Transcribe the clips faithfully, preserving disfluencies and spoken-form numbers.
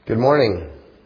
Good morning.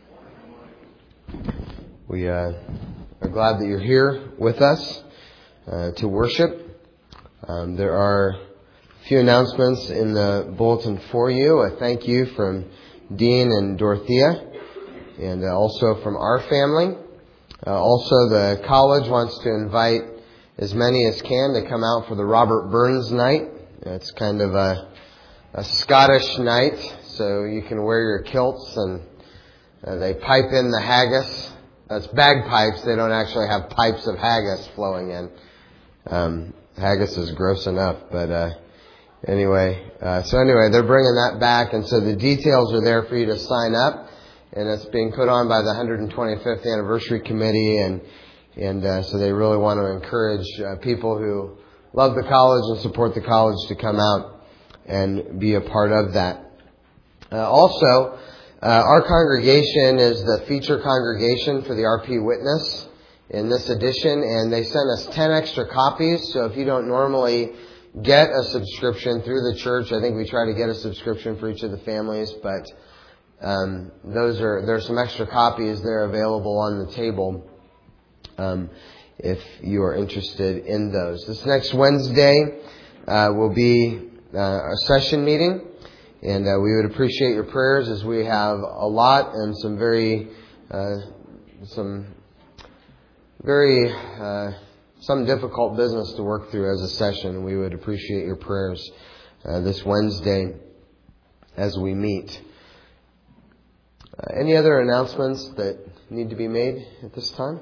We uh, are glad that you're here with us uh, to worship. Um, there are a few announcements in the bulletin for you. A thank you from Dean and Dorothea, and uh, also from our family. Uh, also, the college wants to invite as many as can to come out for the Robert Burns night. It's kind of a, a Scottish night, so you can wear your kilts and uh, they pipe in the haggis. That's bagpipes. They don't actually have pipes of haggis flowing in. Um, haggis is gross enough, but uh, anyway. Uh, so anyway, they're bringing that back, and so the details are there for you to sign up. And it's being put on by the one hundred twenty-fifth Anniversary Committee, and and uh, so they really want to encourage uh, people who love the college and support the college to come out and be a part of that. Uh, also, uh, our congregation is the feature congregation for the R P Witness in this edition, and they sent us ten extra copies. So if you don't normally get a subscription through the church, I think we try to get a subscription for each of the families, but um, those are there's some extra copies there available on the table um, if you are interested in those. This next Wednesday uh, will be uh, a session meeting. And uh, we would appreciate your prayers as we have a lot and some very, uh, some very, uh, some difficult business to work through as a session. We would appreciate your prayers uh, this Wednesday as we meet. Uh, any other announcements that need to be made at this time?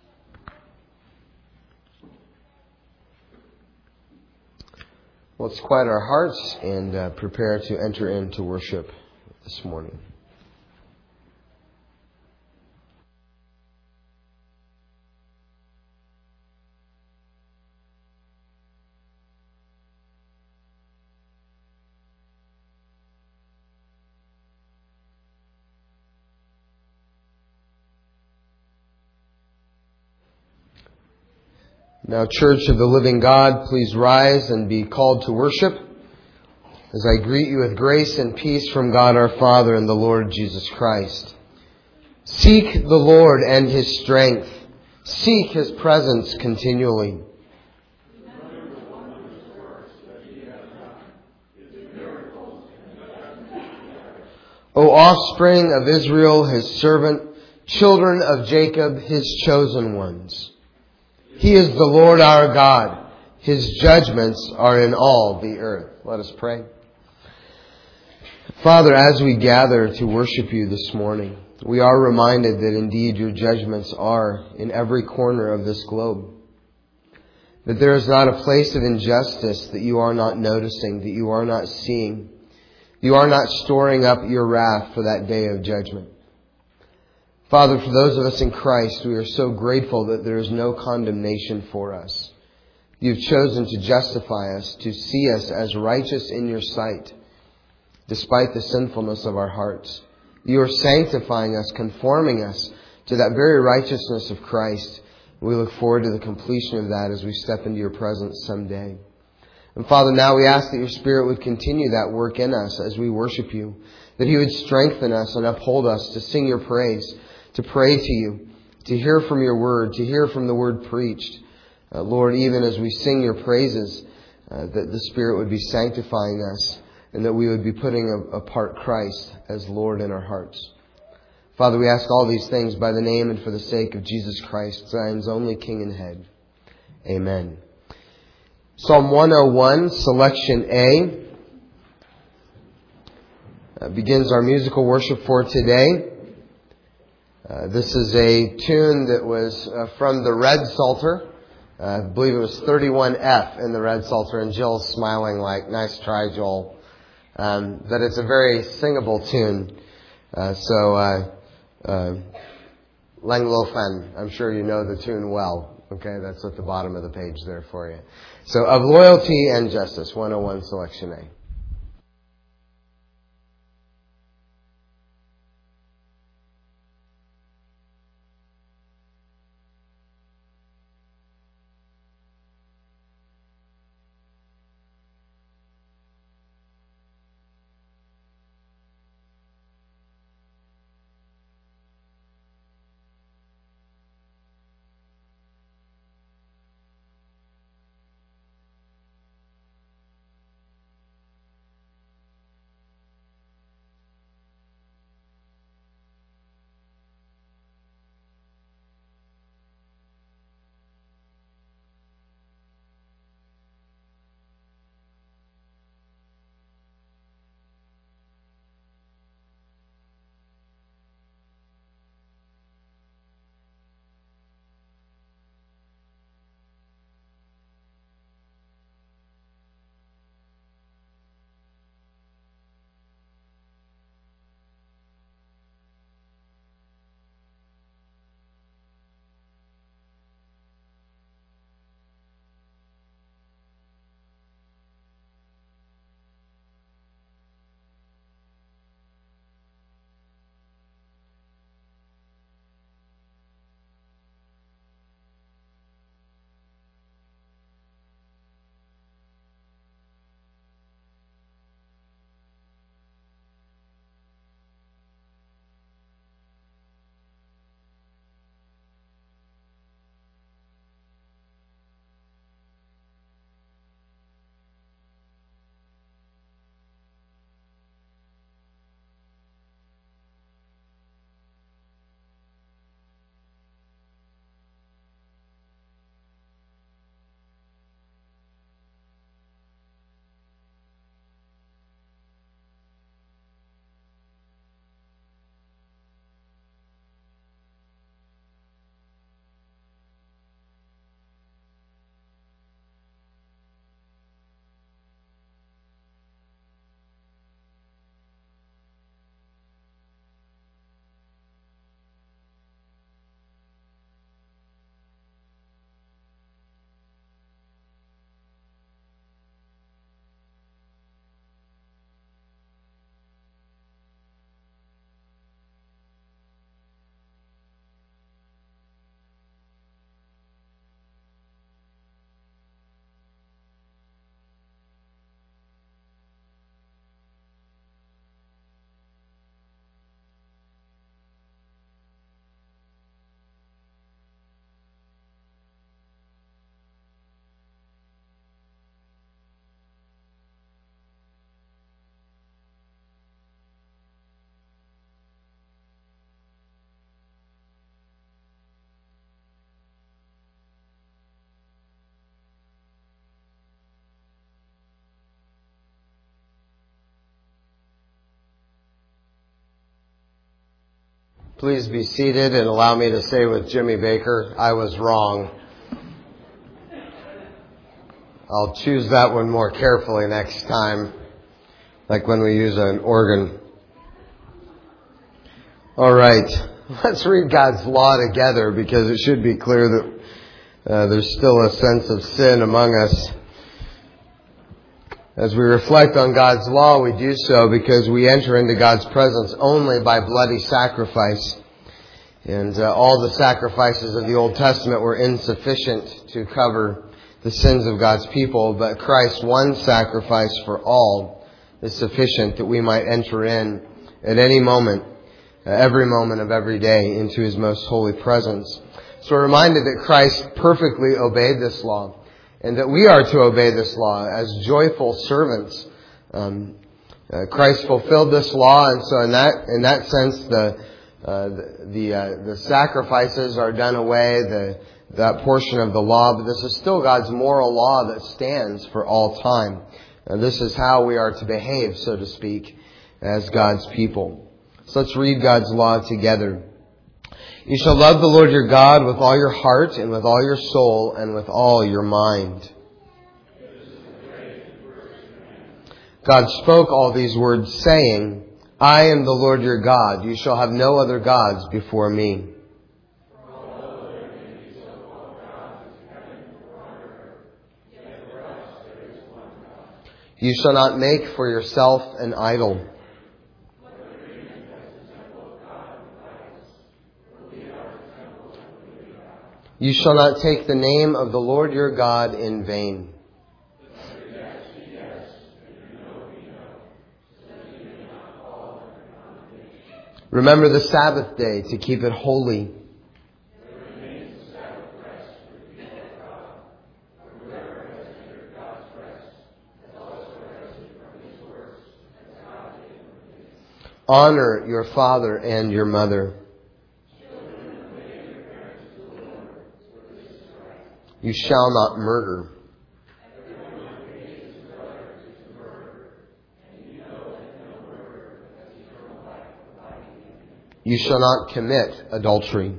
Let's quiet our hearts and uh, prepare to enter into worship this morning. Now, Church of the Living God, please rise and be called to worship as I greet you with grace and peace from God our Father and the Lord Jesus Christ. Seek the Lord and His strength. Seek His presence continually. O offspring of Israel, His servant, children of Jacob, His chosen ones. He is the Lord our God. His judgments are in all the earth. Let us pray. Father, as we gather to worship you this morning, we are reminded that indeed your judgments are in every corner of this globe. That there is not a place of injustice that you are not noticing, that you are not seeing. You are not storing up your wrath for that day of judgment. Father, for those of us in Christ, we are so grateful that there is no condemnation for us. You've chosen to justify us, to see us as righteous in your sight, despite the sinfulness of our hearts. You are sanctifying us, conforming us to that very righteousness of Christ. We look forward to the completion of that as we step into your presence someday. And Father, now we ask that your Spirit would continue that work in us as we worship you, that He would strengthen us and uphold us to sing your praise, to pray to you, to hear from your word, to hear from the word preached. Uh, Lord, even as we sing your praises, uh, that the Spirit would be sanctifying us and that we would be putting apart Christ as Lord in our hearts. Father, we ask all these things by the name and for the sake of Jesus Christ, Zion's only King and Head. Amen. Psalm one oh one, selection A, uh, begins our musical worship for today. Uh, this is a tune that was uh, from the Red Psalter. Uh, I believe it was thirty-one F in the Red Psalter, and Jill's smiling like, nice try, Joel. Um, but it's a very singable tune. Uh, so, uh, uh, Langlofen, I'm sure you know the tune well. Okay, that's at the bottom of the page there for you. So, Of Loyalty and Justice, one oh one, selection A. Please be seated and allow me to say with Jimmy Baker, I was wrong. I'll choose that one more carefully next time, like when we use an organ. All right, let's read God's law together because it should be clear that uh, there's still a sense of sin among us. As we reflect on God's law, we do so because we enter into God's presence only by bloody sacrifice. And uh, all the sacrifices of the Old Testament were insufficient to cover the sins of God's people, but Christ's one sacrifice for all is sufficient that we might enter in at any moment, uh, every moment of every day, into His most holy presence. So we're reminded that Christ perfectly obeyed this law, and that we are to obey this law as joyful servants. Um, uh, Christ fulfilled this law, and so in that in that sense, the uh, the the, uh, the sacrifices are done away. The that portion of the law, but this is still God's moral law that stands for all time. And this is how we are to behave, so to speak, as God's people. So let's read God's law together. You shall love the Lord your God with all your heart and with all your soul and with all your mind. God spoke all these words saying, I am the Lord your God. You shall have no other gods before me. You shall not make for yourself an idol. You shall not take the name of the Lord your God in vain. Remember the Sabbath day to keep it holy. Honor your father and your mother. You shall not murder. You shall not commit adultery.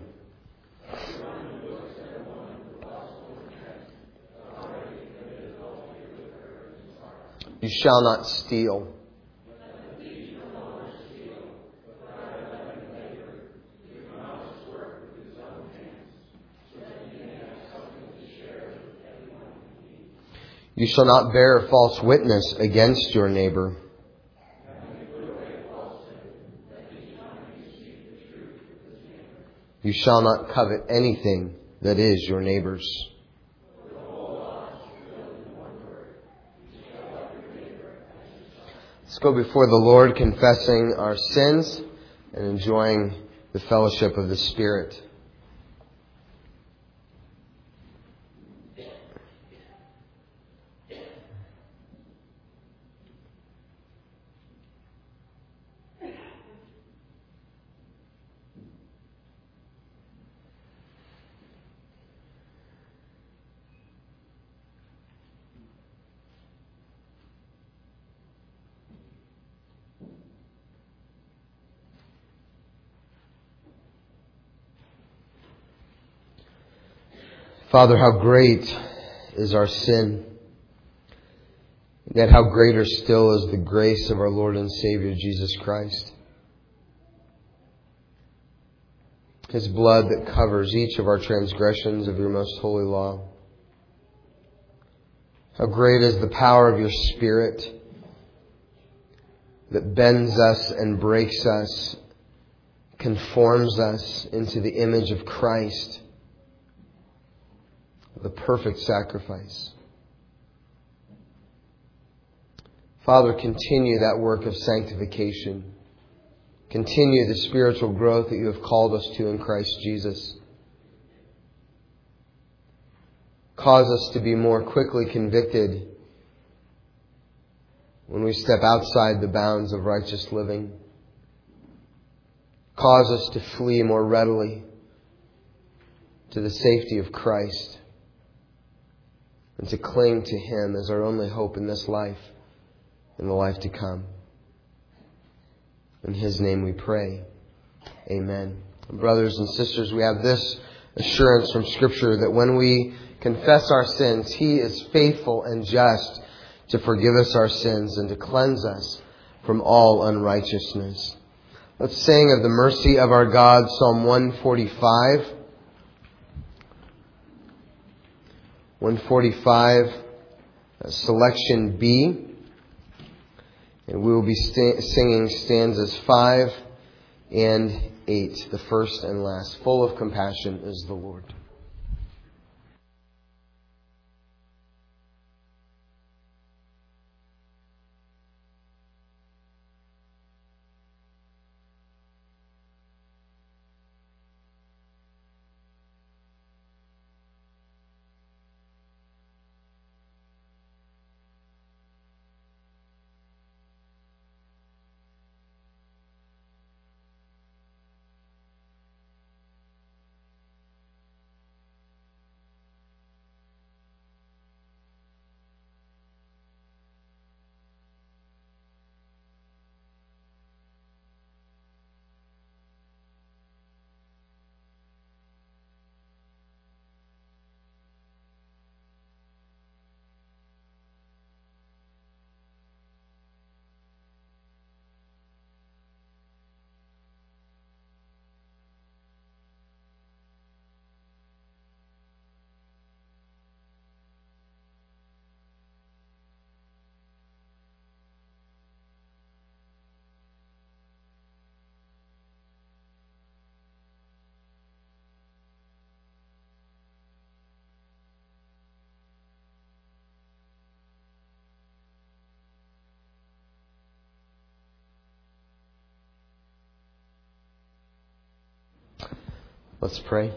You shall not steal. You shall not bear false witness against your neighbor. You shall not covet anything that is your neighbor's. Let's go before the Lord confessing our sins and enjoying the fellowship of the Spirit. Father, how great is our sin, and yet how greater still is the grace of our Lord and Savior Jesus Christ. His blood that covers each of our transgressions of your most holy law. How great is the power of your Spirit that bends us and breaks us, conforms us into the image of Christ, the perfect sacrifice. Father, continue that work of sanctification. Continue the spiritual growth that you have called us to in Christ Jesus. Cause us to be more quickly convicted when we step outside the bounds of righteous living. Cause us to flee more readily to the safety of Christ and to cling to Him as our only hope in this life and the life to come. In His name we pray. Amen. Brothers and sisters, we have this assurance from Scripture that when we confess our sins, He is faithful and just to forgive us our sins and to cleanse us from all unrighteousness. Let's sing of the mercy of our God, Psalm one forty-five. one forty-five, selection B. And we will be sta- singing stanzas five and eight, the first and last. Full of compassion is the Lord. Let's pray.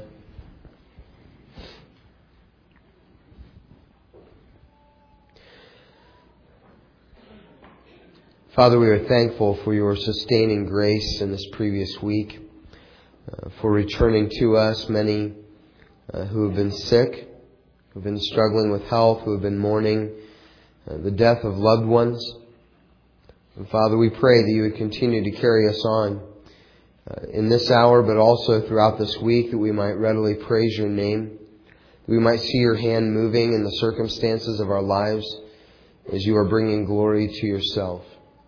Father, we are thankful for your sustaining grace in this previous week, uh, for returning to us many uh, who have been sick, who have been struggling with health, who have been mourning uh, the death of loved ones. And Father, we pray that you would continue to carry us on uh, in this hour, but also throughout this week, that we might readily praise your name, that we might see your hand moving in the circumstances of our lives as you are bringing glory to yourself.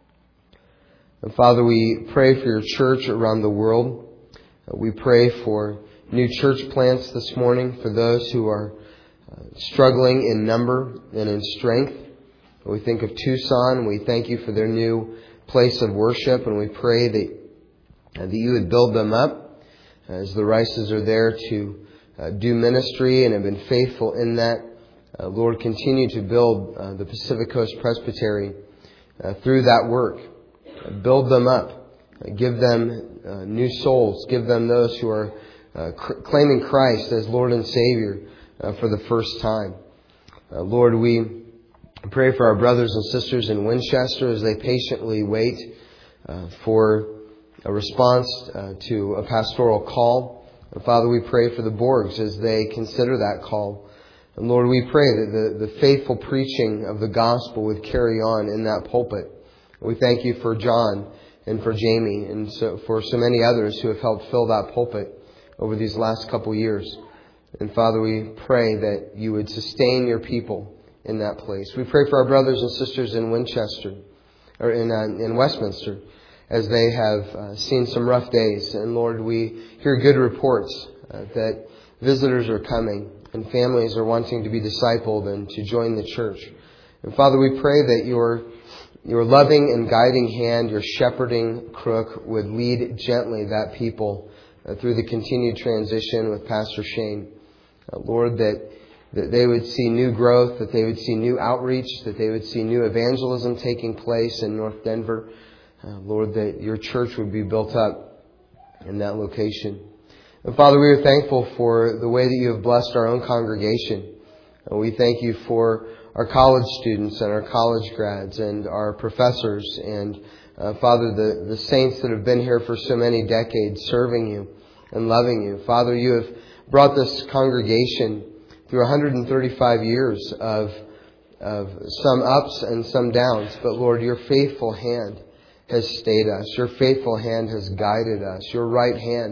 And Father, we pray for your church around the world. Uh, we pray for new church plants this morning, for those who are uh, struggling in number and in strength. We think of Tucson. We thank you for their new place of worship, and we pray that Uh, that you would build them up as the Rices are there to uh, do ministry and have been faithful in that. Uh, Lord, continue to build uh, the Pacific Coast Presbytery uh, through that work. Uh, build them up. Uh, give them uh, new souls. Give them those who are uh, cr- claiming Christ as Lord and Savior uh, for the first time. Uh, Lord, we pray for our brothers and sisters in Winchester as they patiently wait uh, for a response uh, to a pastoral call. And Father, we pray for the Borgs as they consider that call. And Lord, we pray that the, the faithful preaching of the gospel would carry on in that pulpit. We thank you for John and for Jamie and so for so many others who have helped fill that pulpit over these last couple years. And Father, we pray that you would sustain your people in that place. We pray for our brothers and sisters in Winchester, or in, uh, in Westminster, as they have uh, seen some rough days. And Lord, we hear good reports uh, that visitors are coming and families are wanting to be discipled and to join the church. And Father, we pray that your your loving and guiding hand, your shepherding crook, would lead gently that people uh, through the continued transition with Pastor Shane. Uh, Lord, that, that they would see new growth, that they would see new outreach, that they would see new evangelism taking place in North Denver. Uh, Lord, that your church would be built up in that location. And Father, we are thankful for the way that you have blessed our own congregation. And we thank you for our college students and our college grads and our professors and, uh, Father, the, the saints that have been here for so many decades serving you and loving you. Father, you have brought this congregation through one hundred thirty-five years of, of some ups and some downs. But Lord, your faithful hand has stayed us. Your faithful hand has guided us. Your right hand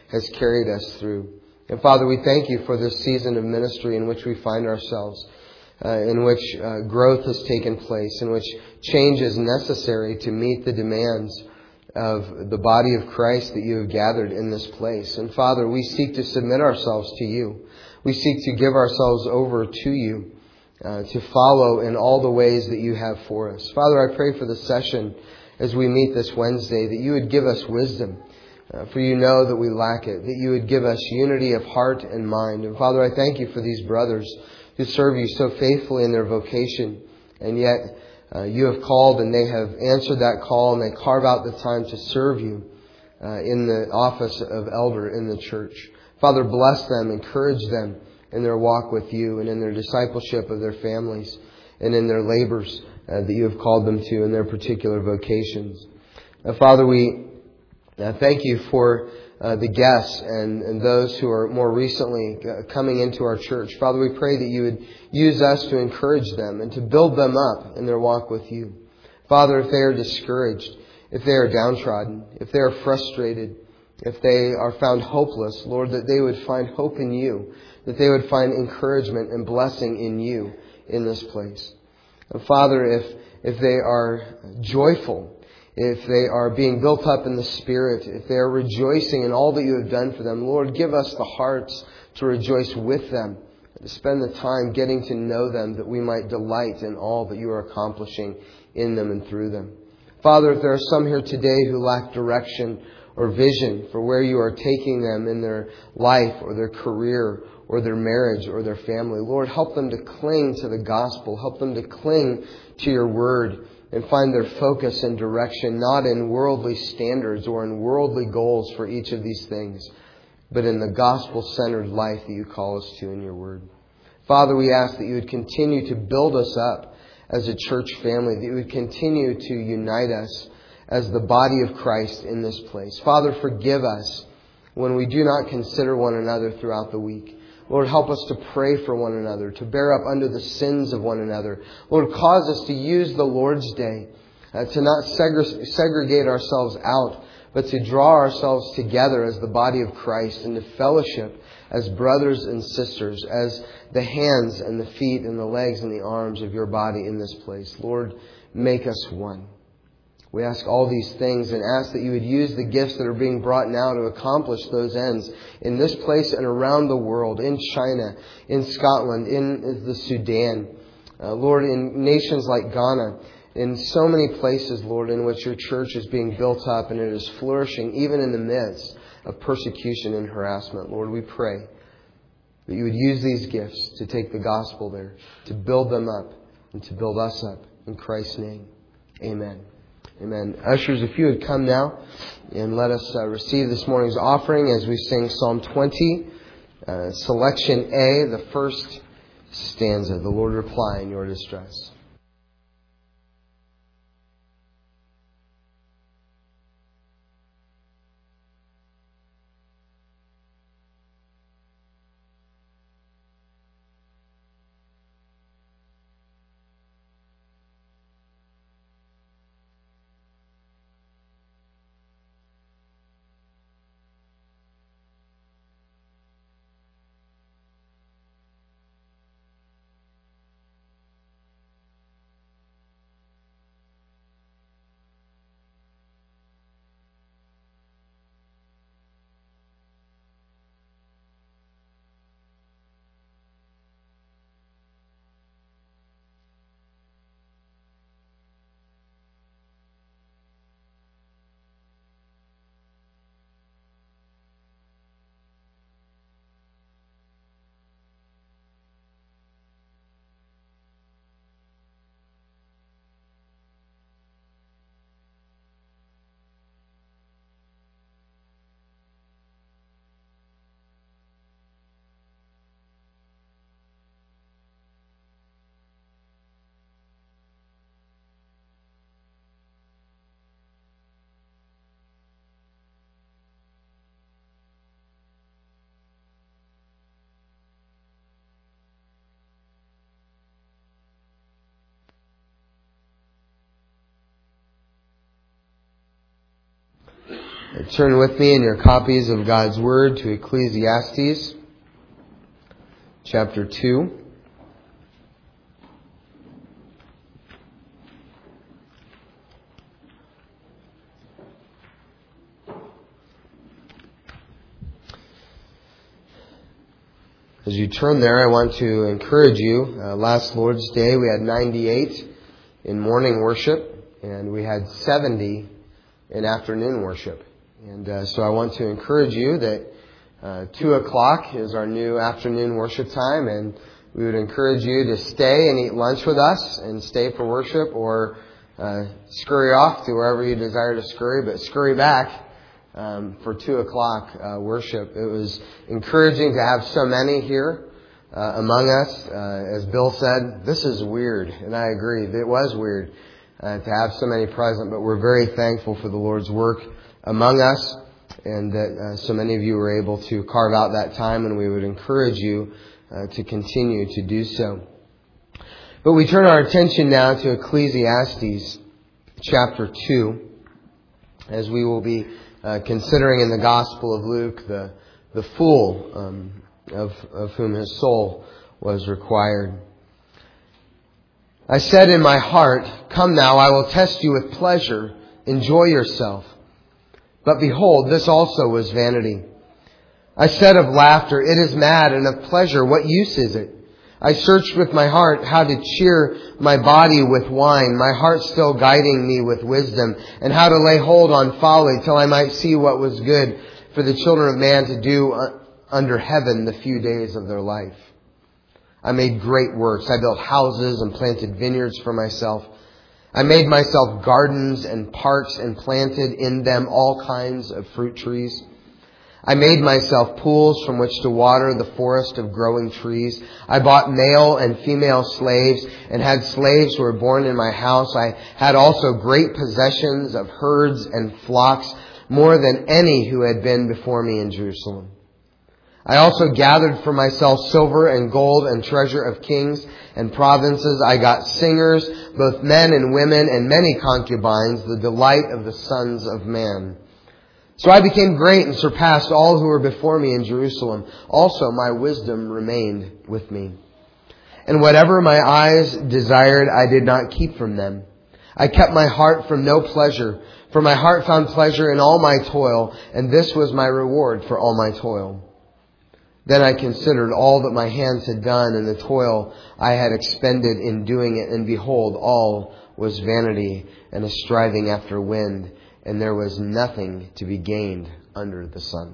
has carried us through. And Father, we thank you for this season of ministry in which we find ourselves, uh, in which uh, growth has taken place, in which change is necessary to meet the demands of the body of Christ that you have gathered in this place. And Father, we seek to submit ourselves to you. We seek to give ourselves over to you, uh, to follow in all the ways that you have for us. Father, I pray for the session as we meet this Wednesday, that you would give us wisdom, uh, for you know that we lack it, that you would give us unity of heart and mind. And Father, I thank you for these brothers who serve you so faithfully in their vocation, and yet uh, you have called and they have answered that call, and they carve out the time to serve you uh, in the office of elder in the church. Father, bless them, encourage them in their walk with you and in their discipleship of their families and in their labors uh, that you have called them to in their particular vocations. Uh, Father, we uh, thank you for uh, the guests and, and those who are more recently uh, coming into our church. Father, we pray that you would use us to encourage them and to build them up in their walk with you. Father, if they are discouraged, if they are downtrodden, if they are frustrated, if they are found hopeless, Lord, that they would find hope in you, that they would find encouragement and blessing in you in this place. And Father, if if they are joyful, if they are being built up in the Spirit, if they are rejoicing in all that you have done for them, Lord, give us the hearts to rejoice with them, to spend the time getting to know them, that we might delight in all that you are accomplishing in them and through them. Father, if there are some here today who lack direction or vision for where you are taking them in their life or their career or their marriage or their family, Lord, help them to cling to the gospel. Help them to cling to your word and find their focus and direction not in worldly standards or in worldly goals for each of these things, but in the gospel-centered life that you call us to in your word. Father, we ask that you would continue to build us up as a church family, that you would continue to unite us as the body of Christ in this place. Father, forgive us when we do not consider one another throughout the week. Lord, help us to pray for one another, to bear up under the sins of one another. Lord, cause us to use the Lord's Day, uh, to not segre- segregate ourselves out, but to draw ourselves together as the body of Christ and to fellowship as brothers and sisters, as the hands and the feet and the legs and the arms of your body in this place. Lord, make us one. We ask all these things and ask that you would use the gifts that are being brought now to accomplish those ends in this place and around the world, in China, in Scotland, in the Sudan, uh, Lord, in nations like Ghana, in so many places, Lord, in which your church is being built up and it is flourishing even in the midst of persecution and harassment. Lord, we pray that you would use these gifts to take the gospel there, to build them up and to build us up. In Christ's name, amen. Amen. Ushers, if you would come now and let us uh, receive this morning's offering as we sing Psalm twenty, uh, selection A, the first stanza, the Lord reply in your distress. Turn with me in your copies of God's Word to Ecclesiastes chapter two. As you turn there, I want to encourage you. Uh, last Lord's Day we had ninety-eight in morning worship, and we had seventy in afternoon worship. And uh, so I want to encourage you that uh, two o'clock is our new afternoon worship time, and we would encourage you to stay and eat lunch with us and stay for worship, or uh, scurry off to wherever you desire to scurry, but scurry back um, for two o'clock uh, worship. It was encouraging to have so many here uh, among us. Uh, as Bill said, this is weird, and I agree. It was weird uh, to have so many present, but we're very thankful for the Lord's work among us, and that uh, so many of you were able to carve out that time, and we would encourage you uh, to continue to do so. But we turn our attention now to Ecclesiastes chapter two, as we will be uh, considering in the Gospel of Luke the the fool um, of, of whom his soul was required. I said in my heart, "Come now, I will test you with pleasure. Enjoy yourself." But behold, this also was vanity. I said of laughter, "It is mad," and of pleasure, "What use is it?" I searched with my heart how to cheer my body with wine, my heart still guiding me with wisdom, and how to lay hold on folly till I might see what was good for the children of man to do under heaven the few days of their life. I made great works. I built houses and planted vineyards for myself. I made myself gardens and parks and planted in them all kinds of fruit trees. I made myself pools from which to water the forest of growing trees. I bought male and female slaves and had slaves who were born in my house. I had also great possessions of herds and flocks, more than any who had been before me in Jerusalem. I also gathered for myself silver and gold and treasure of kings and provinces. I got singers, both men and women, and many concubines, the delight of the sons of man. So I became great and surpassed all who were before me in Jerusalem. Also my wisdom remained with me. And whatever my eyes desired, I did not keep from them. I kept my heart from no pleasure, for my heart found pleasure in all my toil, and this was my reward for all my toil. Then I considered all that my hands had done and the toil I had expended in doing it, and behold, all was vanity and a striving after wind, and there was nothing to be gained under the sun.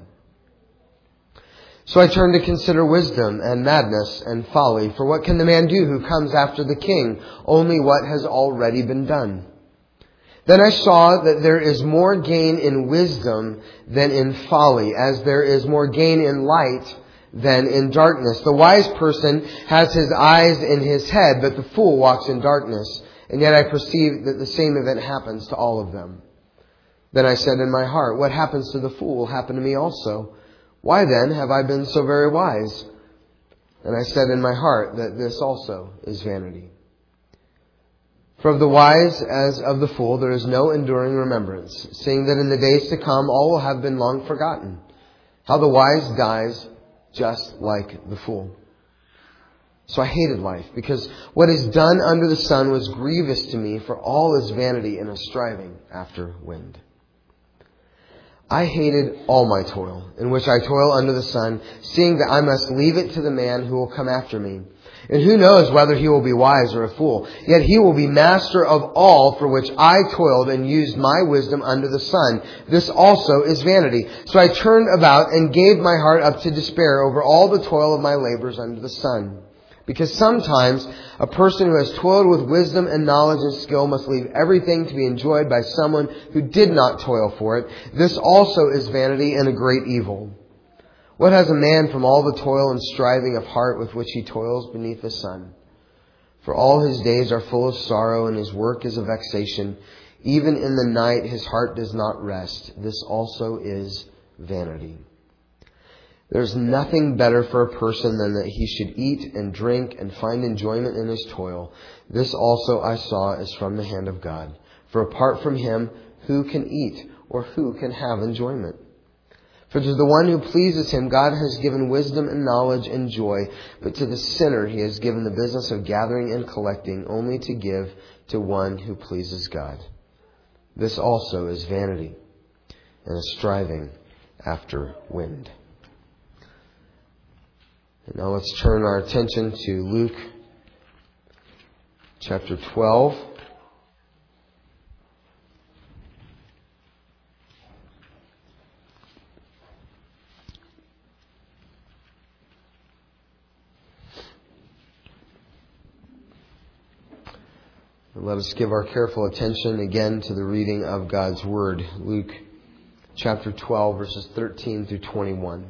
So I turned to consider wisdom and madness and folly, for what can the man do who comes after the king? Only what has already been done. Then I saw that there is more gain in wisdom than in folly, as there is more gain in light than in darkness. The wise person has his eyes in his head, but the fool walks in darkness. And yet I perceive that the same event happens to all of them. Then I said in my heart, what happens to the fool will happen to me also. Why then have I been so very wise? And I said in my heart that this also is vanity. For of the wise as of the fool there is no enduring remembrance, seeing that in the days to come all will have been long forgotten. How the wise dies just like the fool. So I hated life, because what is done under the sun was grievous to me, for all is vanity and a striving after wind. I hated all my toil, in which I toil under the sun, seeing that I must leave it to the man who will come after me. And who knows whether he will be wise or a fool? Yet he will be master of all for which I toiled and used my wisdom under the sun. This also is vanity. So I turned about and gave my heart up to despair over all the toil of my labors under the sun. Because sometimes a person who has toiled with wisdom and knowledge and skill must leave everything to be enjoyed by someone who did not toil for it. This also is vanity and a great evil. What has a man from all the toil and striving of heart with which he toils beneath the sun? For all his days are full of sorrow, and his work is a vexation. Even in the night his heart does not rest. This also is vanity. There's nothing better for a person than that he should eat and drink and find enjoyment in his toil. This also I saw is from the hand of God. For apart from him, who can eat or who can have enjoyment? For to the one who pleases him, God has given wisdom and knowledge and joy. But to the sinner, he has given the business of gathering and collecting, only to give to one who pleases God. This also is vanity and a striving after wind. And now let's turn our attention to Luke chapter twelve. Let us give our careful attention again to the reading of God's Word. Luke chapter twelve, verses thirteen through twenty-one.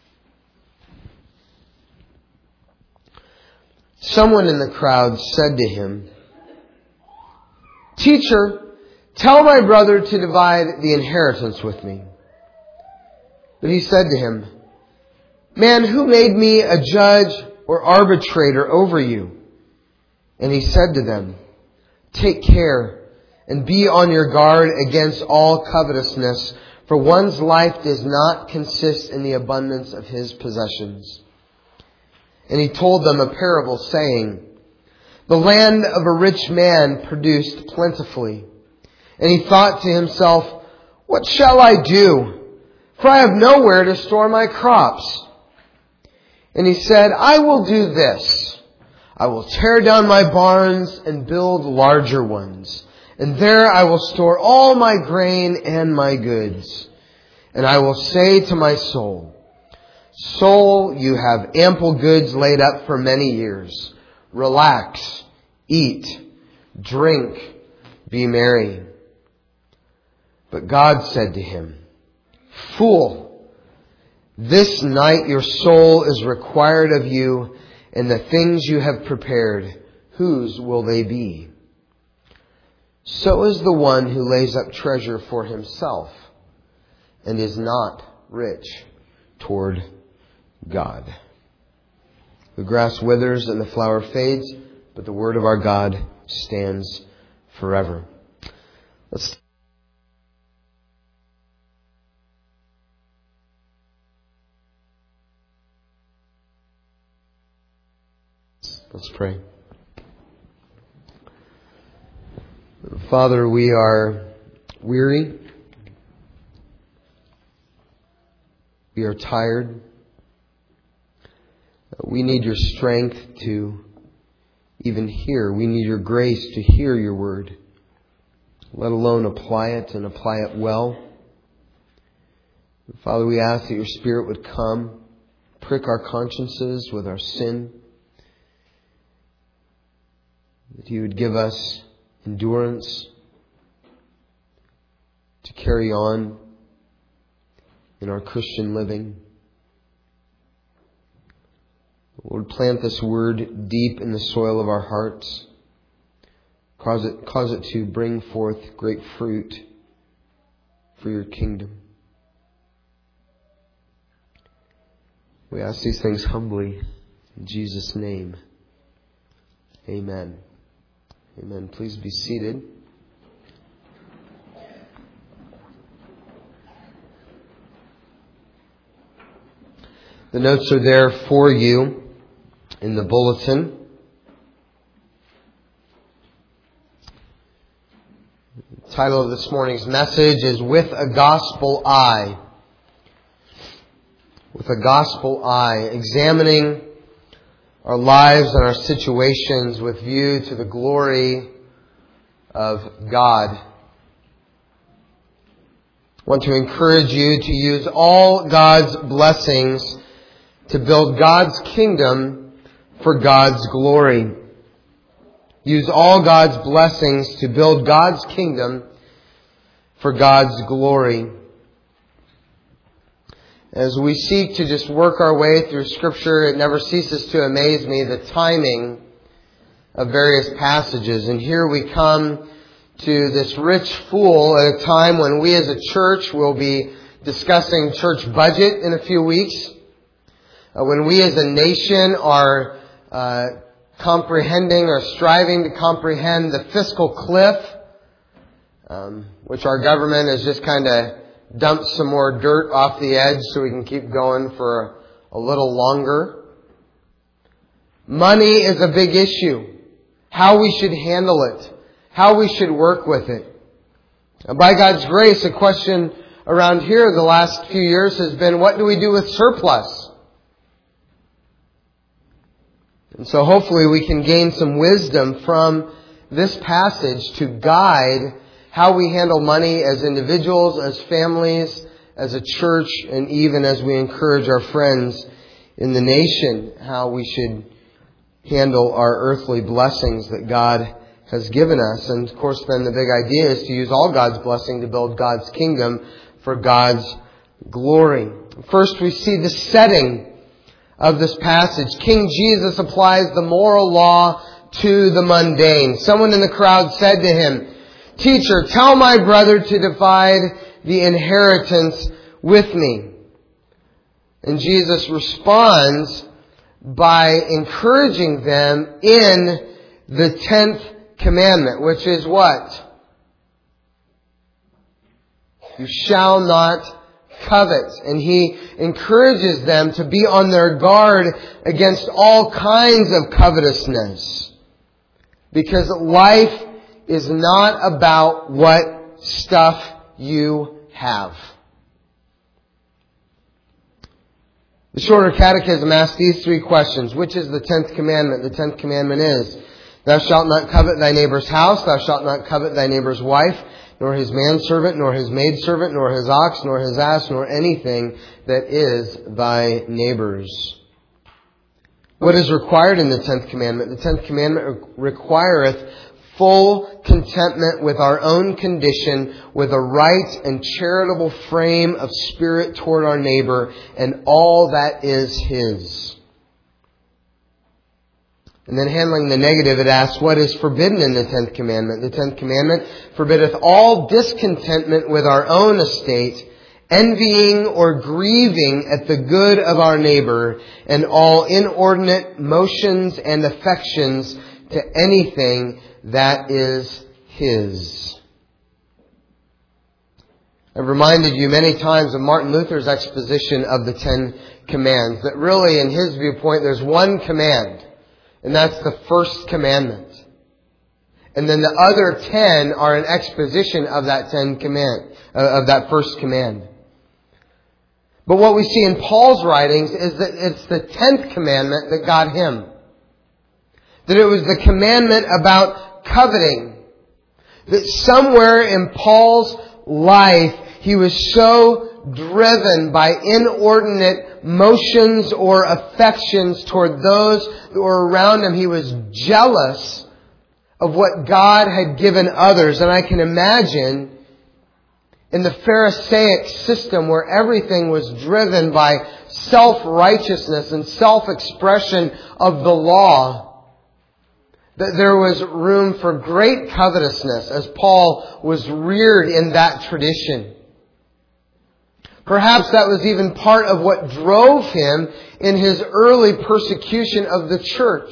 Someone in the crowd said to him, "Teacher, tell my brother to divide the inheritance with me." But he said to him, "Man, who made me a judge or arbitrator over you?" And he said to them, "Take care and be on your guard against all covetousness, for one's life does not consist in the abundance of his possessions." And he told them a parable, saying, "The land of a rich man produced plentifully. And he thought to himself, 'What shall I do? For I have nowhere to store my crops.' And he said, 'I will do this. I will tear down my barns and build larger ones. And there I will store all my grain and my goods. And I will say to my soul, Soul, you have ample goods laid up for many years. Relax, eat, drink, be merry.' But God said to him, 'Fool, this night your soul is required of you, and the things you have prepared, whose will they be? So is the one who lays up treasure for himself and is not rich toward God.'" The grass withers and the flower fades, but the word of our God stands forever. Let's Let's pray. Father, we are weary. We are tired. We need your strength to even hear. We need your grace to hear your word, let alone apply it and apply it well. Father, we ask that your Spirit would come, prick our consciences with our sin, that He would give us endurance to carry on in our Christian living. Lord, plant this word deep in the soil of our hearts. Cause it, cause it to bring forth great fruit for your kingdom. We ask these things humbly in Jesus' name. Amen. Amen. Please be seated. The notes are there for you in the bulletin. The title of this morning's message is With a Gospel Eye. With a Gospel Eye, examining our lives and our situations with view to the glory of God. I want to encourage you to use all God's blessings to build God's kingdom for God's glory. Use all God's blessings to build God's kingdom for God's glory. As we seek to just work our way through Scripture, it never ceases to amaze me the timing of various passages. And here we come to this rich fool at a time when we as a church will be discussing church budget in a few weeks. Uh, when we as a nation are uh, comprehending or striving to comprehend the fiscal cliff um, which our government has just kind of dumped some more dirt off the edge so we can keep going for a little longer. Money is a big issue. How we should handle it. How we should work with it. And by God's grace, a question around here the last few years has been, what do we do with surplus? And so hopefully we can gain some wisdom from this passage to guide how we handle money as individuals, as families, as a church, and even as we encourage our friends in the nation, how we should handle our earthly blessings that God has given us. And of course then the big idea is to use all God's blessing to build God's kingdom for God's glory. First we see the setting of this passage. King Jesus applies the moral law to the mundane. Someone in the crowd said to him, "Teacher, tell my brother to divide the inheritance with me." And Jesus responds by encouraging them in the tenth commandment, which is what? You shall not covet. And He encourages them to be on their guard against all kinds of covetousness. Because life is not about what stuff you have. The Shorter Catechism asks these three questions. Which is the tenth commandment? The tenth commandment is, thou shalt not covet thy neighbor's house, thou shalt not covet thy neighbor's wife, nor his manservant, nor his maidservant, nor his ox, nor his ass, nor anything that is thy neighbor's. What is required in the tenth commandment? The tenth commandment requireth full contentment with our own condition, with a right and charitable frame of spirit toward our neighbor, and all that is his. And then handling the negative, it asks, what is forbidden in the tenth commandment? The tenth commandment forbiddeth all discontentment with our own estate, envying or grieving at the good of our neighbor, and all inordinate motions and affections to anything that is his. I've reminded you many times of Martin Luther's exposition of the Ten Commands, that really in his viewpoint there's one command, and that's the first commandment. And then the other ten are an exposition of that ten command, uh, of that first command. But what we see in Paul's writings is that it's the tenth commandment that got him. That it was the commandment about coveting. That somewhere in Paul's life, he was so driven by inordinate motions or affections toward those who were around him. He was jealous of what God had given others. And I can imagine in the Pharisaic system where everything was driven by self-righteousness and self-expression of the law, that there was room for great covetousness as Paul was reared in that tradition. Perhaps that was even part of what drove him in his early persecution of the church.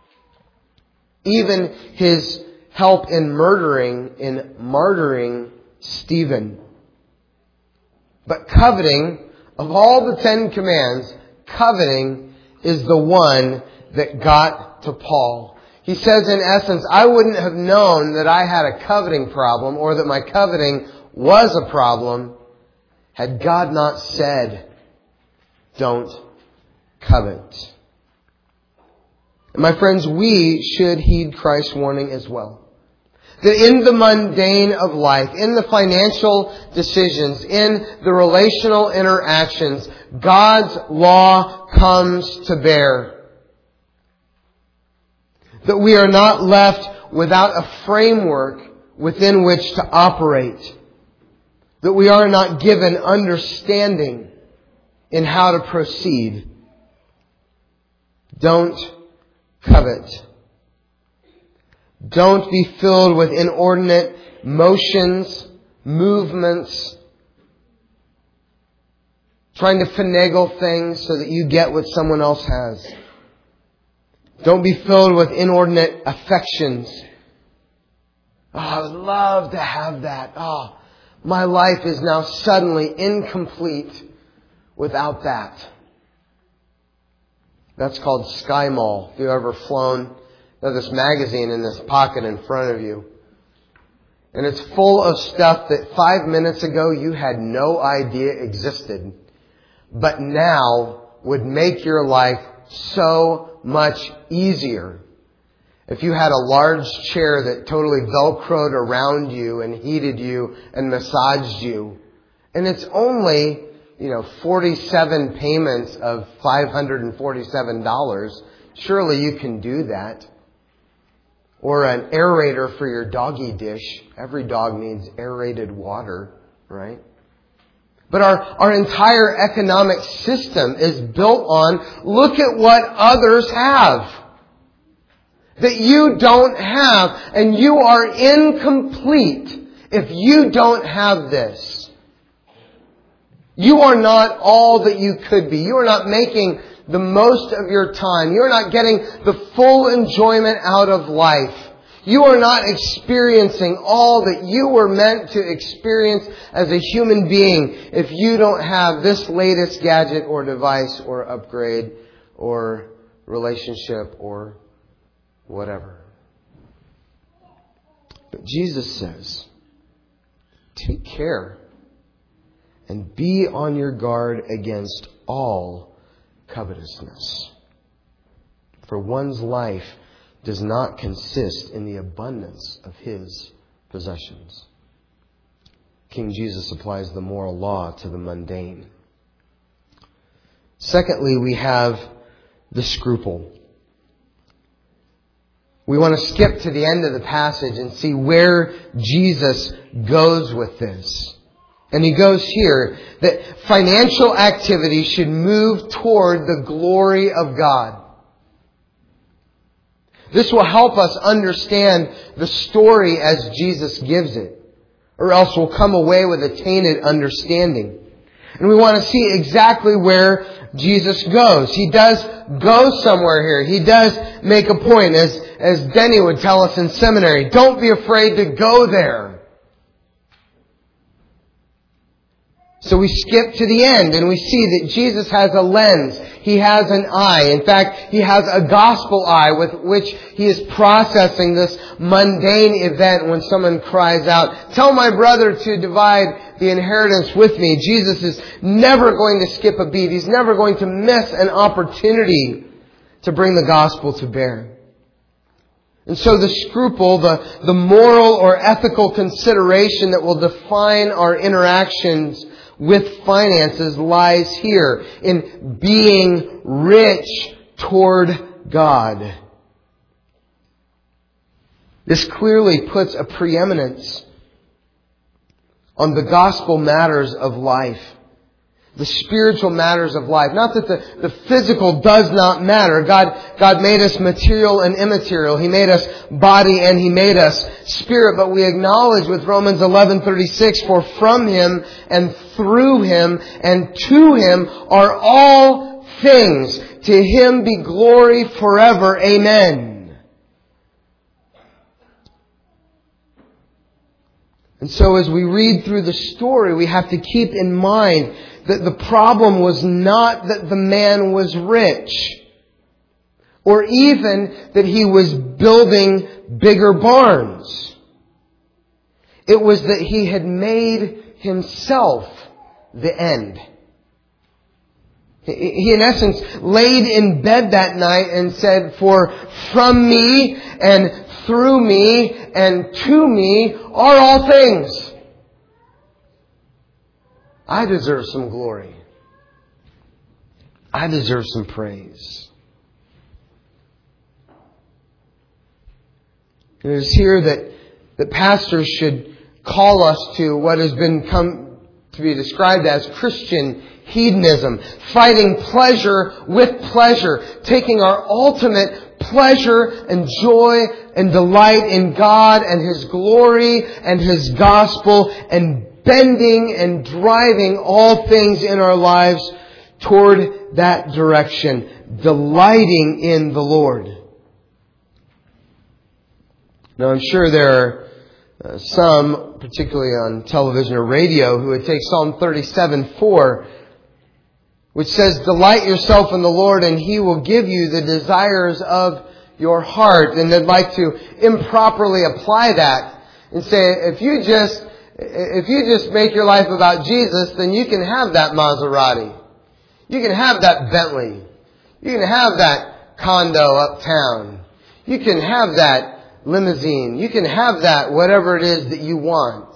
Even his help in murdering, in martyring Stephen. But coveting, of all the Ten Commands, coveting is the one that got to Paul. He says in essence, I wouldn't have known that I had a coveting problem or that my coveting was a problem had God not said, don't covet. And my friends, we should heed Christ's warning as well. That in the mundane of life, in the financial decisions, in the relational interactions, God's law comes to bear. That we are not left without a framework within which to operate. That we are not given understanding in how to proceed. Don't covet. Don't be filled with inordinate motions, movements, trying to finagle things so that you get what someone else has. Don't be filled with inordinate affections. Oh, I would love to have that. Oh, my life is now suddenly incomplete without that. That's called Sky Mall. If you've ever flown, there's this magazine in this pocket in front of you. And it's full of stuff that five minutes ago you had no idea existed, but now would make your life so much easier. If you had a large chair that totally velcroed around you and heated you and massaged you, and it's only, you know, forty-seven payments of five hundred forty-seven dollars, surely you can do that. Or an aerator for your doggy dish. Every dog needs aerated water, right? But our, our entire economic system is built on, look at what others have that you don't have, and you are incomplete if you don't have this. You are not all that you could be. You are not making the most of your time. You are not getting the full enjoyment out of life. You are not experiencing all that you were meant to experience as a human being if you don't have this latest gadget or device or upgrade or relationship or whatever. But Jesus says, take care and be on your guard against all covetousness. For one's life does not consist in the abundance of his possessions. King Jesus applies the moral law to the mundane. Secondly, we have the scruple. We want to skip to the end of the passage and see where Jesus goes with this. And he goes here that financial activity should move toward the glory of God. This will help us understand the story as Jesus gives it, or else we'll come away with a tainted understanding. And we want to see exactly where Jesus goes. He does go somewhere here. He does make a point, as, as Denny would tell us in seminary. Don't be afraid to go there. So we skip to the end and we see that Jesus has a lens. He has an eye. In fact, He has a gospel eye with which He is processing this mundane event when someone cries out, tell my brother to divide the inheritance with me. Jesus is never going to skip a beat. He's never going to miss an opportunity to bring the gospel to bear. And so the scruple, the, the moral or ethical consideration that will define our interactions with finances lies here in being rich toward God. This clearly puts a preeminence on the gospel matters of life, the spiritual matters of life. Not that the, the physical does not matter. God, God made us material and immaterial. He made us body and He made us spirit. But we acknowledge with Romans eleven thirty-six, for from Him and through Him and to Him are all things. To Him be glory forever. Amen. And so as we read through the story, we have to keep in mind that the problem was not that the man was rich, or even that he was building bigger barns. It was that he had made himself the end. He, in essence, laid in bed that night and said, for from me and through me and to me are all things. I deserve some glory. I deserve some praise. It is here that, that pastors should call us to what has been come to be described as Christian hedonism, fighting pleasure with pleasure, taking our ultimate pleasure and joy and delight in God and His glory and His gospel, and bending and driving all things in our lives toward that direction, delighting in the Lord. Now, I'm sure there are uh, some, particularly on television or radio, who would take Psalm thirty-seven four, which says, "Delight yourself in the Lord, and He will give you the desires of your heart." And they'd like to improperly apply that and say, if you just if you just make your life about Jesus, then you can have that Maserati. You can have that Bentley. You can have that condo uptown. You can have that limousine. You can have that whatever it is that you want.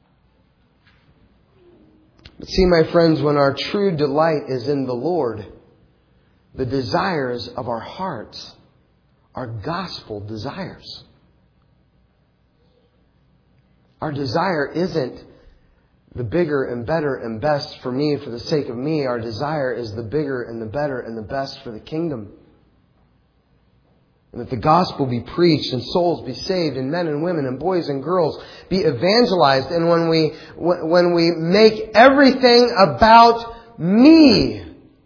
But see, my friends, when our true delight is in the Lord, the desires of our hearts are gospel desires. Our desire isn't the bigger and better and best for me for the sake of me. Our desire is the bigger and the better and the best for the kingdom. And that the gospel be preached and souls be saved and men and women and boys and girls be evangelized. And when we, when we make everything about me,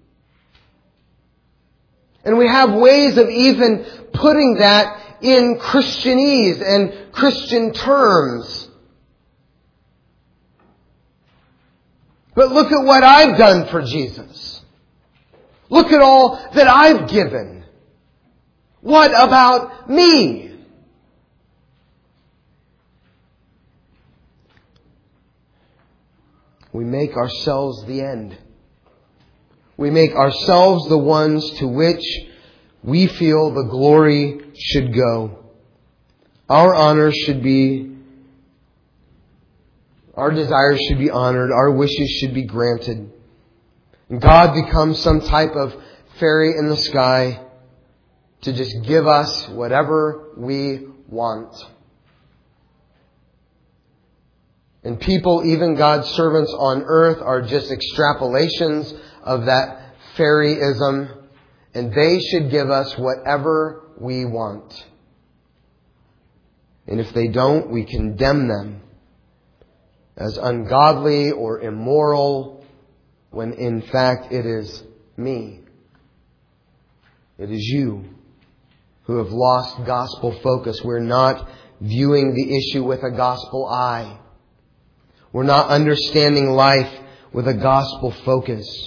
and we have ways of even putting that in Christianese and Christian terms. But look at what I've done for Jesus. Look at all that I've given. What about me? We make ourselves the end. We make ourselves the ones to which we feel the glory should go. Our honor should be, our desires should be honored. Our wishes should be granted. And God becomes some type of fairy in the sky to just give us whatever we want. And people, even God's servants on earth, are just extrapolations of that fairyism, and they should give us whatever we want. And if they don't, we condemn them as ungodly or immoral, when in fact it is me. It is you who have lost gospel focus. We're not viewing the issue with a gospel eye. We're not understanding life with a gospel focus.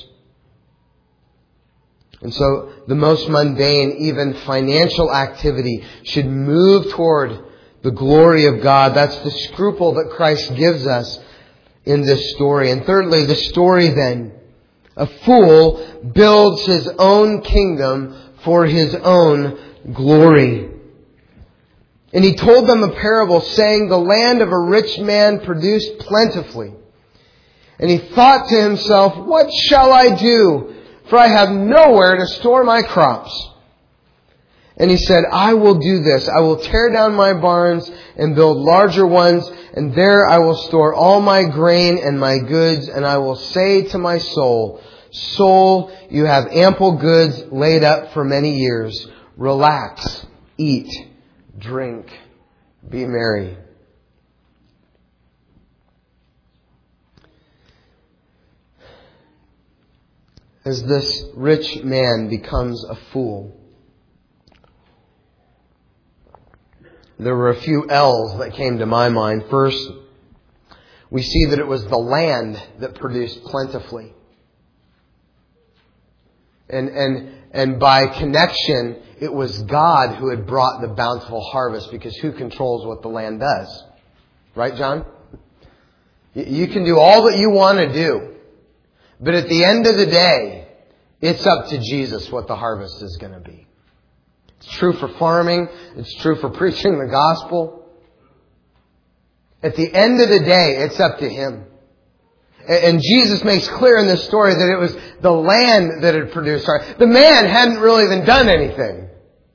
And so the most mundane, even financial activity should move toward the glory of God. That's the scruple that Christ gives us in this story. And thirdly, the story then. A fool builds his own kingdom for his own glory. And he told them a parable saying, the land of a rich man produced plentifully. And he thought to himself, what shall I do? For I have nowhere to store my crops. And he said, I will do this. I will tear down my barns and build larger ones. And there I will store all my grain and my goods. And I will say to my soul, soul, you have ample goods laid up for many years. Relax, eat, drink, be merry. As this rich man becomes a fool, there were a few L's that came to my mind. First, we see that it was the land that produced plentifully. And, and, and by connection, it was God who had brought the bountiful harvest, because who controls what the land does? Right, John? You can do all that you want to do. But at the end of the day, it's up to Jesus what the harvest is going to be. It's true for farming. It's true for preaching the gospel. At the end of the day, it's up to Him. And Jesus makes clear in this story that it was the land that had produced harvest. The man hadn't really even done anything.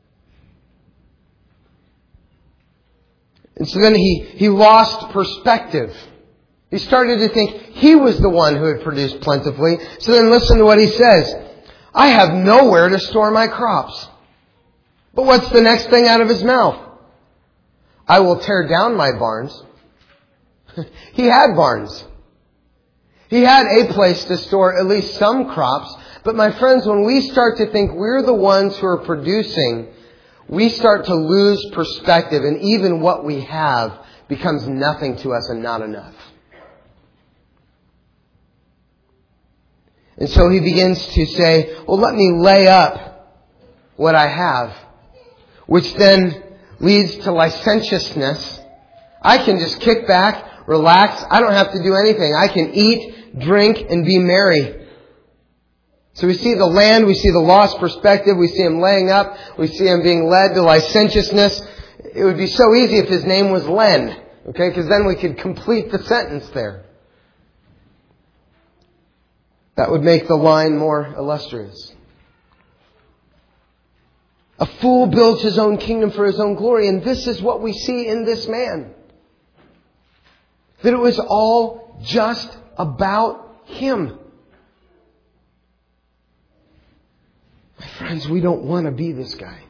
And so then he, he lost perspective. He started to think he was the one who had produced plentifully. So then listen to what he says. I have nowhere to store my crops. But what's the next thing out of his mouth? I will tear down my barns. He had barns. He had a place to store at least some crops. But my friends, when we start to think we're the ones who are producing, we start to lose perspective, and even what we have becomes nothing to us and not enough. And so he begins to say, well, let me lay up what I have, which then leads to licentiousness. I can just kick back, relax. I don't have to do anything. I can eat, drink, and be merry. So we see the land, we see the lost perspective, we see him laying up, we see him being led to licentiousness. It would be so easy if his name was Len, okay? Because then we could complete the sentence there. That would make the line more illustrious. A fool builds his own kingdom for his own glory, and this is what we see in this man. That it was all just about him. My friends, we don't want to be this guy.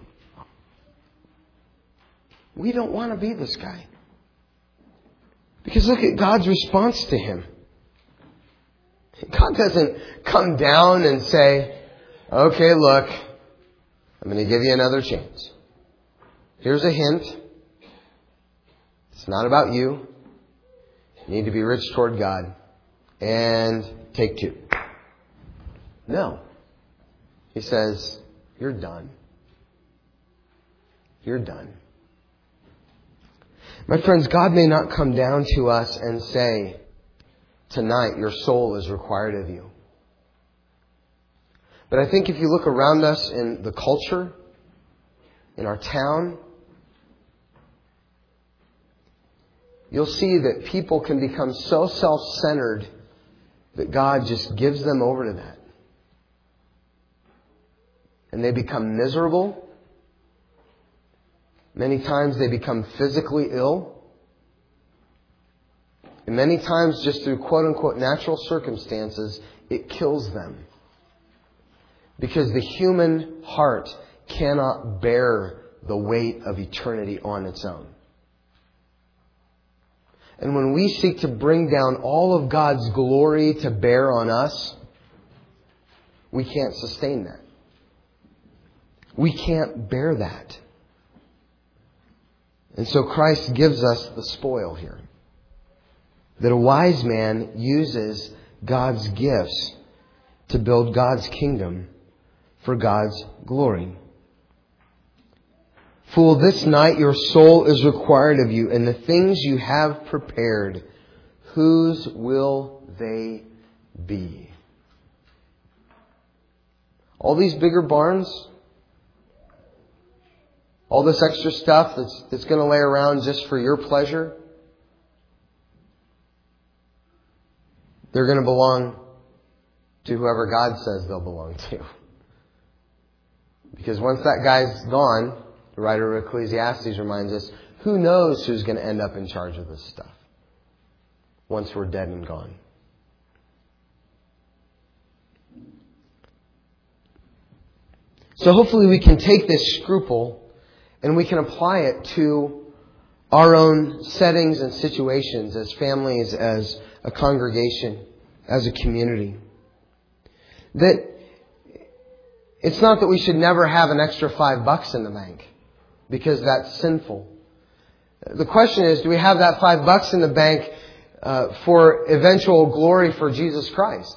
We don't want to be this guy. Because look at God's response to him. God doesn't come down and say, okay, look, I'm going to give you another chance. Here's a hint. It's not about you. You need to be rich toward God. And take two. No. He says, you're done. You're done. My friends, God may not come down to us and say, tonight your soul is required of you. But I think if you look around us in the culture, in our town, you'll see that people can become so self-centered that God just gives them over to that. And they become miserable. Many times they become physically ill. And many times just through quote-unquote natural circumstances, it kills them. Because the human heart cannot bear the weight of eternity on its own. And when we seek to bring down all of God's glory to bear on us, we can't sustain that. We can't bear that. And so Christ gives us the spoil here. That a wise man uses God's gifts to build God's kingdom for God's glory. Fool, this night your soul is required of you, and the things you have prepared, whose will they be? All these bigger barns, all this extra stuff that's, that's going to lay around just for your pleasure, they're going to belong to whoever God says they'll belong to. Because once that guy's gone, the writer of Ecclesiastes reminds us, who knows who's going to end up in charge of this stuff once we're dead and gone. So hopefully we can take this scruple and we can apply it to our own settings and situations as families, as a congregation, as a community. That it's not that we should never have an extra five bucks in the bank, because that's sinful. The question is, do we have that five bucks in the bank uh, for eventual glory for Jesus Christ?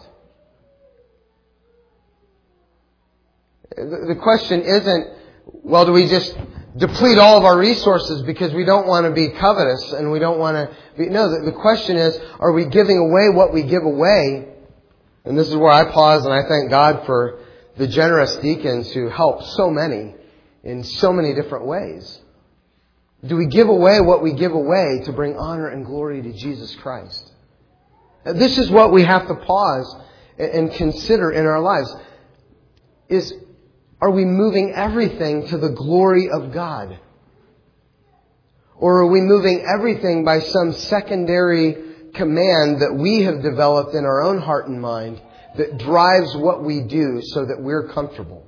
The question isn't, well, do we just deplete all of our resources because we don't want to be covetous and we don't want to be... No, the, the question is, are we giving away what we give away? And this is where I pause and I thank God for the generous deacons who help so many in so many different ways. Do we give away what we give away to bring honor and glory to Jesus Christ? This is what we have to pause and consider in our lives. Is, are we moving everything to the glory of God? Or are we moving everything by some secondary command that we have developed in our own heart and mind that drives what we do so that we're comfortable?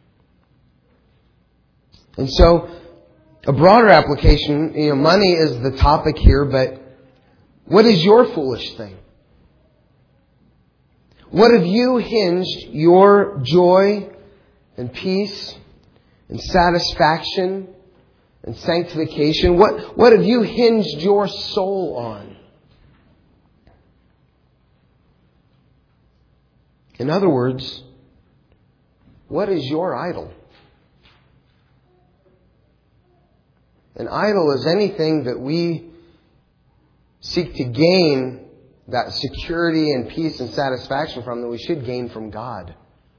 And so, a broader application, you know, money is the topic here, but what is your foolish thing? What have you hinged your joy and peace and satisfaction and sanctification? What, what have you hinged your soul on? In other words, what is your idol? An idol is anything that we seek to gain that security and peace and satisfaction from that we should gain from God.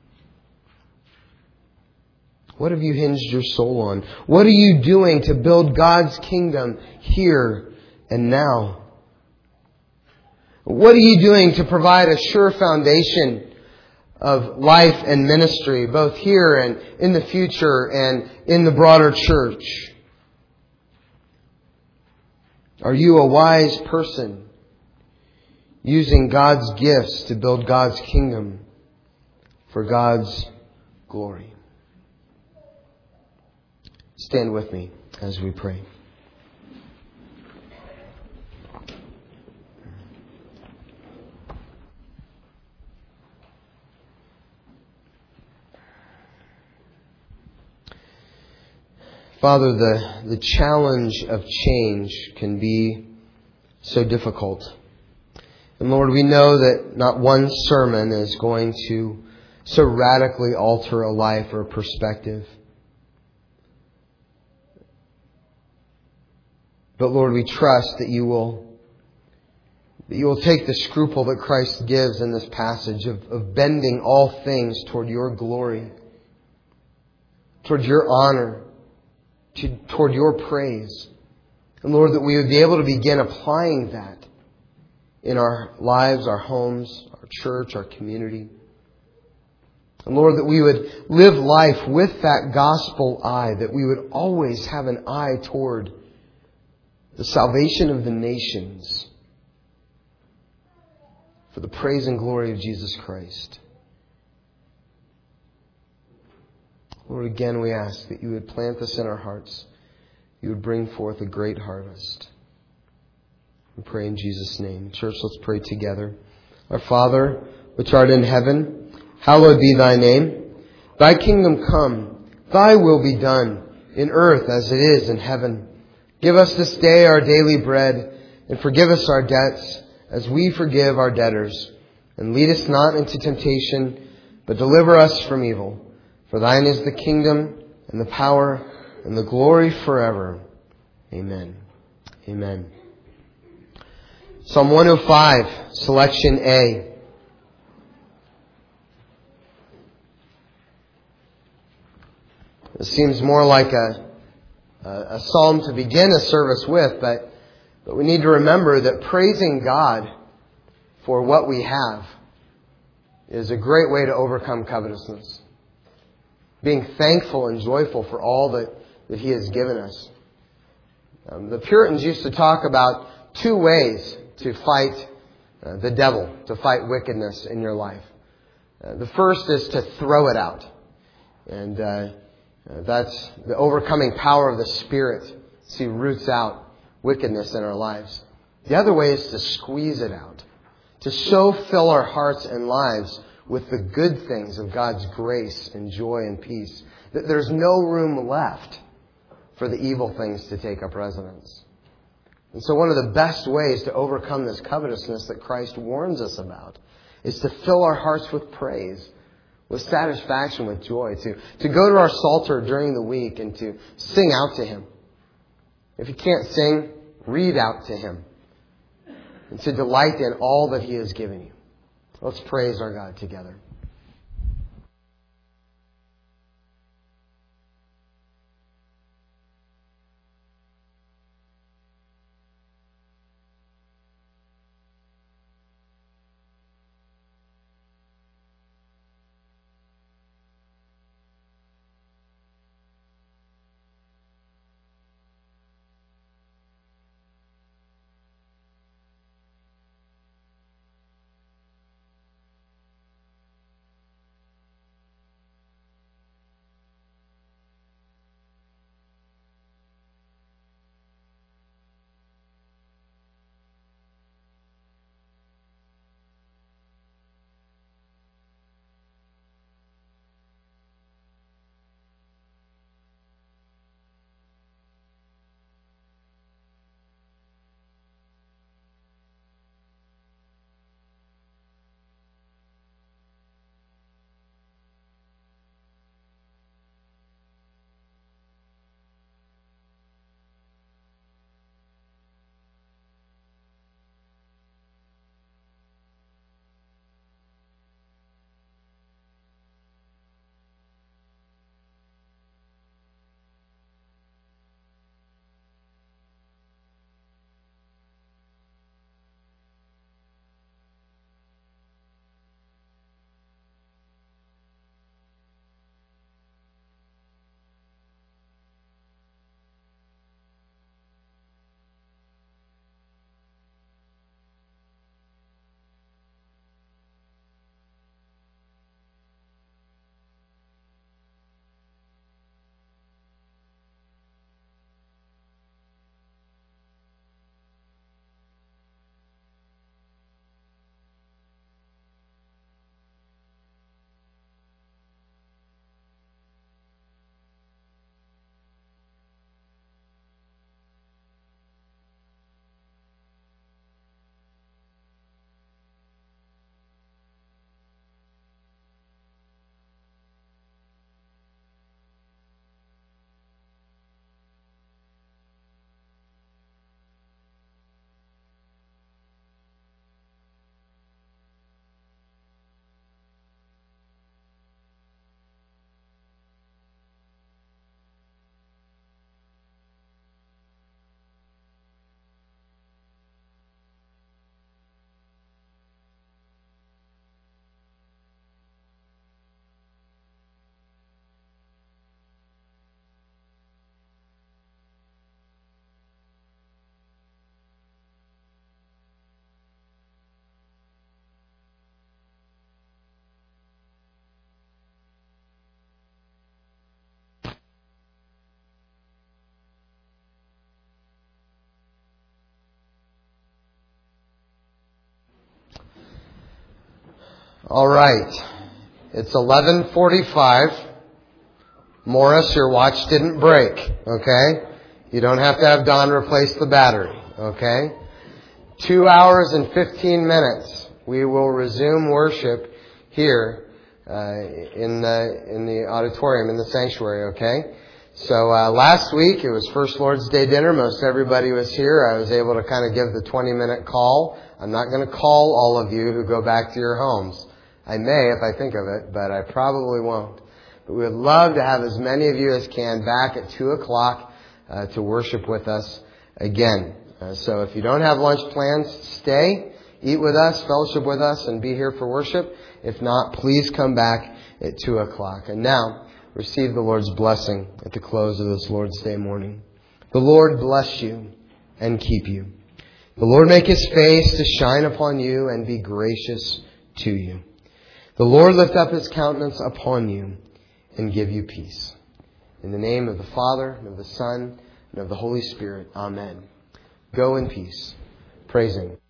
What have you hinged your soul on? What are you doing to build God's kingdom here and now? What are you doing to provide a sure foundation of life and ministry, both here and in the future and in the broader church? Are you a wise person using God's gifts to build God's kingdom for God's glory? Stand with me as we pray. Father, the, the challenge of change can be so difficult. And Lord, we know that not one sermon is going to so radically alter a life or a perspective. But Lord, we trust that you will, that you will take the scruple that Christ gives in this passage of, of bending all things toward your glory, toward your honor, to, toward your praise. And Lord, that we would be able to begin applying that in our lives, our homes, our church, our community. And Lord, that we would live life with that gospel eye, that we would always have an eye toward the salvation of the nations for the praise and glory of Jesus Christ. Lord, again we ask that you would plant this in our hearts. You would bring forth a great harvest. We pray in Jesus' name. Church, let's pray together. Our Father, which art in heaven, hallowed be thy name. Thy kingdom come, thy will be done, in earth as it is in heaven. Give us this day our daily bread, and forgive us our debts, as we forgive our debtors. And lead us not into temptation, but deliver us from evil. For thine is the kingdom, and the power, and the glory forever. Amen. Amen. Psalm one oh five, selection A. It seems more like a a psalm to begin a service with, but, but we need to remember that praising God for what we have is a great way to overcome covetousness. Being thankful and joyful for all that, that He has given us. Um, the Puritans used to talk about two ways to fight uh, the devil, to fight wickedness in your life. Uh, the first is to throw it out. And uh, Uh, that's the overcoming power of the Spirit. See, roots out wickedness in our lives. The other way is to squeeze it out. To so fill our hearts and lives with the good things of God's grace and joy and peace that there's no room left for the evil things to take up residence. And so one of the best ways to overcome this covetousness that Christ warns us about is to fill our hearts with praise, with satisfaction, with joy, to, to go to our Psalter during the week and to sing out to Him. If you can't sing, read out to Him. And to delight in all that He has given you. Let's praise our God together. All right. It's eleven forty-five. Morris, your watch didn't break, okay? You don't have to have Don replace the battery, okay? Two hours and fifteen minutes. We will resume worship here uh, in the in the auditorium, in the sanctuary, okay? So uh, last week, it was First Lord's Day dinner. Most everybody was here. I was able to kind of give the twenty-minute call. I'm not going to call all of you who go back to your homes. I may if I think of it, but I probably won't. But we would love to have as many of you as can back at two o'clock uh, to worship with us again. Uh, so if you don't have lunch plans, stay, eat with us, fellowship with us, and be here for worship. If not, please come back at two o'clock. And now, receive the Lord's blessing at the close of this Lord's Day morning. The Lord bless you and keep you. The Lord make His face to shine upon you and be gracious to you. The Lord lift up His countenance upon you and give you peace. In the name of the Father, and of the Son, and of the Holy Spirit. Amen. Go in peace, praising